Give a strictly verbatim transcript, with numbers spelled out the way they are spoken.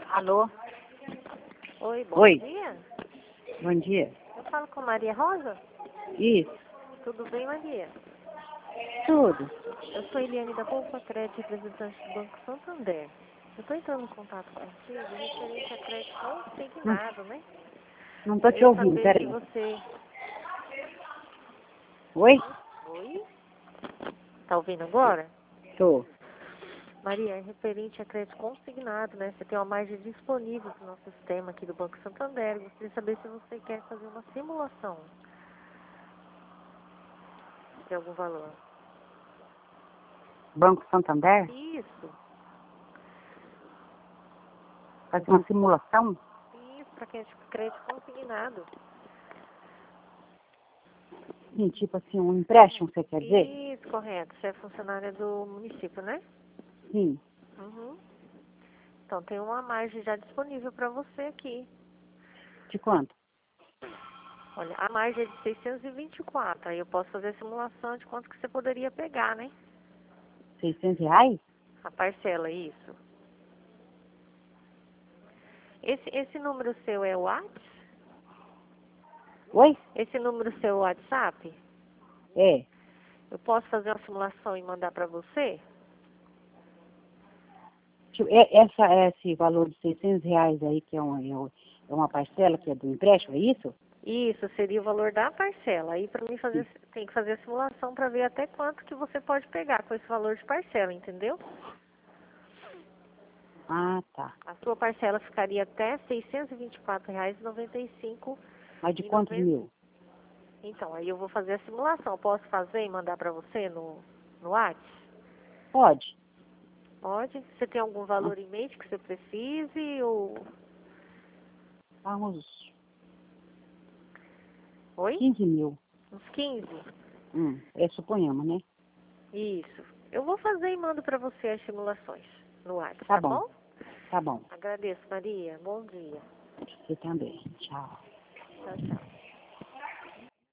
Alô? Oi, bom Oi. dia. Bom dia. Eu falo com Maria Rosa? Isso. Tudo bem, Maria? Tudo. Eu sou Eliane da Poupa Crédito, representante do Banco Santander. Eu estou entrando em contato contigo referente a crédito consignado, né? Não tô te Queria ouvindo, saber se peraí. você... Oi? Oi? Tá ouvindo agora? Tô. Maria, é referente a crédito consignado, né? Você tem uma margem disponível no nosso sistema aqui do Banco Santander. Eu gostaria de saber se você quer fazer uma simulação de algum valor. Banco Santander? Isso. Fazer uma simulação? Isso, para quem é de crédito consignado. Sim, tipo assim, um empréstimo, você quer dizer? Isso, correto. Você é funcionária do município, né? Sim. Uhum. Então, tem uma margem já disponível para você aqui. De quanto? Olha, a margem é de seiscentos e vinte e quatro. Aí eu posso fazer a simulação de quanto que você poderia pegar, né? seiscentos reais? A parcela, isso. Esse, esse número seu é o WhatsApp? Oi? Esse número seu é o WhatsApp? É. Eu posso fazer uma simulação e mandar para você? Tipo, é- Essa, esse valor de seiscentos reais aí, que é uma, é uma é uma parcela que é do empréstimo, é isso? Isso, seria o valor da parcela. Aí para mim fazer, tem que fazer a simulação para ver até quanto que você pode pegar com esse valor de parcela, entendeu? Ah, tá. A sua parcela ficaria até seiscentos e vinte e quatro reais e noventa e cinco Mas de e quantos noventa. mil? Então, aí eu vou fazer a simulação. Posso fazer e mandar para você no, no WhatsApp? Pode. Pode? Você tem algum Ah, valor em mente que você precise ou... ah, uns Oi? quinze mil. Uns quinze? Hum, é, suponhamos, né? Isso. Eu vou fazer e mando para você as simulações no WhatsApp, Tá tá bom. bom? Tá bom. Agradeço, Maria. Bom dia. Você também. Tchau. Tchau, tchau.